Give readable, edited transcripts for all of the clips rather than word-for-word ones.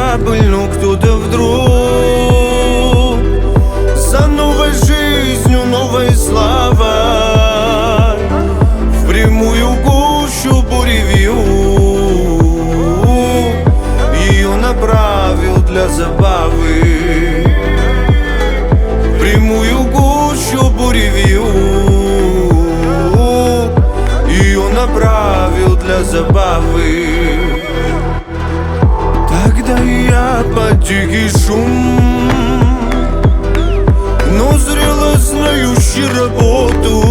корабль, но кто-то вдруг за новой жизнью, новой славой в прямую гущу буревью ее направил для забавы. В прямую гущу буревью ее направил для забавы. Тогда я под тихий шум, но зрело знающий работу,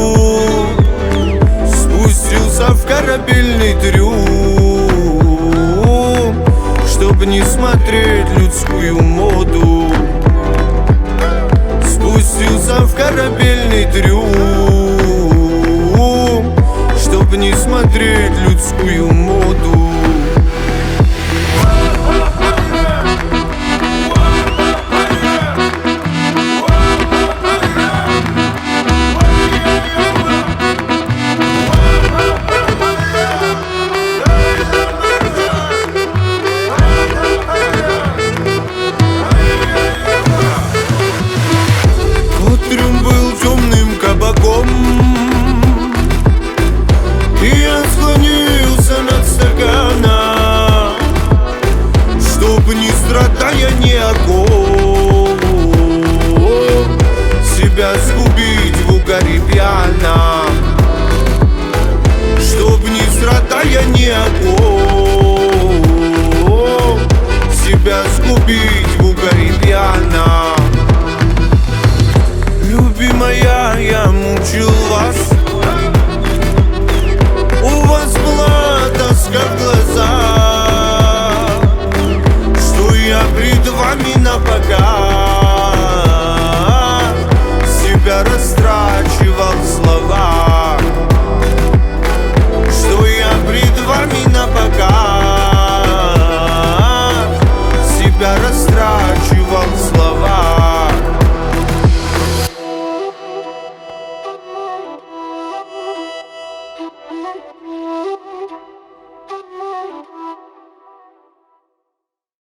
спустился в корабельный трюм, чтоб не смотреть людскую моду. Спустился в корабельный трюм, чтоб не смотреть людскую моду. Трюм был темным кабаком, и я склонился над стаканом, чтоб не страдая ни о ком себя сгубить в угаре пьяном. Чтоб не страдая ни о ком себя сгубить в угаре пьяном. Любимая, я мучил вас, у вас была тоска в глазах, что я пред вами напоказ себя растрачивал в словах, что я пред вами напоказ себя растрачивал в словах.